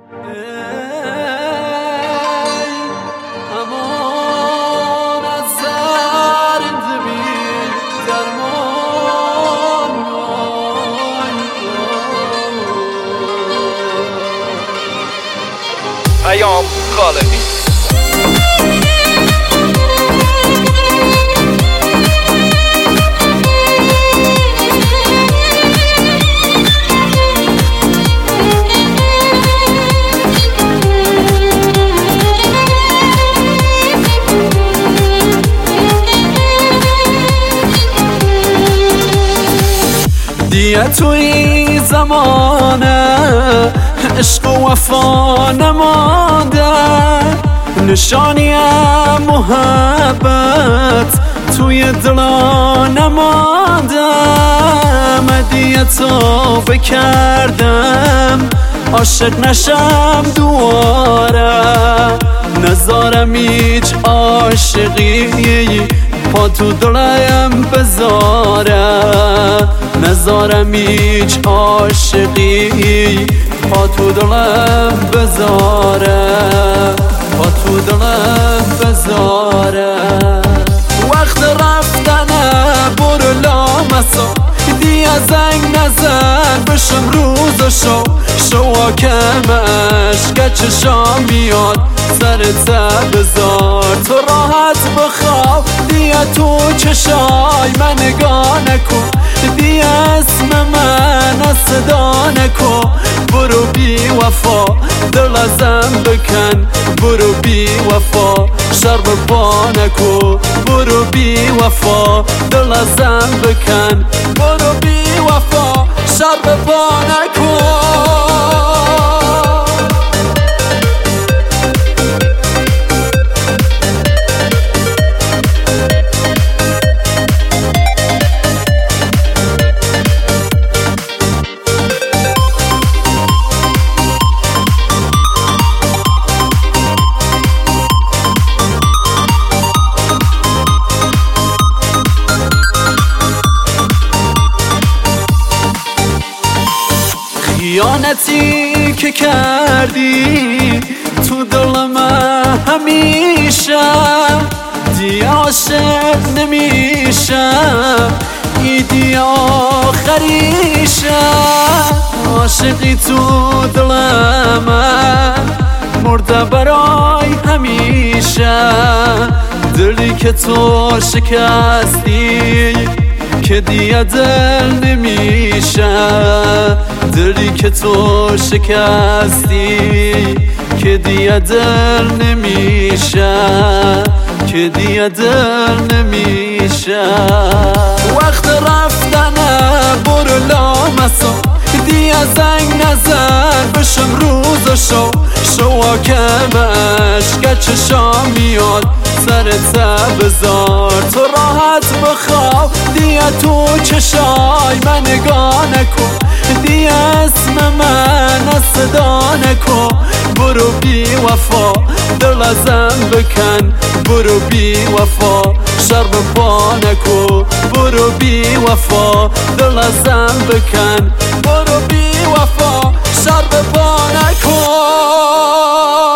امان از زرد بی درمان پیام خالقی. دیگه توی زمانه عشق و وفا نمانده، نشانی محبت توی دلا نمانده. مدیه تو بکردم عاشق نشم دواره، نزارم هیچ عاشقی پا تو دلایم بذاره، نزارم هیچ عاشقی پا تو دلم بذاره، پا تو دلم بذاره. وقت رفتنه برو لامسا، دیگه زنگ نزن بشم روز و شو کمش که چشام میاد سرت بذار. تو راحت بخواب دیگه تو چشای من نگاه نکن، دیگه اسم من صدا نکن. برو بی وفا دل ازم بکن، برو بی وفا شرم پا نکن. برو بی وفا دل ازم بکن، برو بی وفا شرم پا نکن. خیانتی که کردی تو دل من همیشه، دیگه عاشق نمیشم، ایدی آخریشه. عاشقی تو دل من مرده برای همیشه، دلی که تو شکستی که دیگه دل نمیشه، دلی که تو شکستی که دیگه دل نمیشه، که دیگه دل نمیشه. وقت رفتنه برو لامسا، دیگه زنگ نزن بشم روز و شو کمش که چشام میاد سرت بذار. تو راحت بخواب دیگه تو چشای من نگاه نکن، دیگه اسم من صدا نکن. برو بی وفا دل ازم بکن، برو بی وفا شرم پا نکن. برو بی وفا دل ازم بکن، برو بی وفا شرم پا نکن.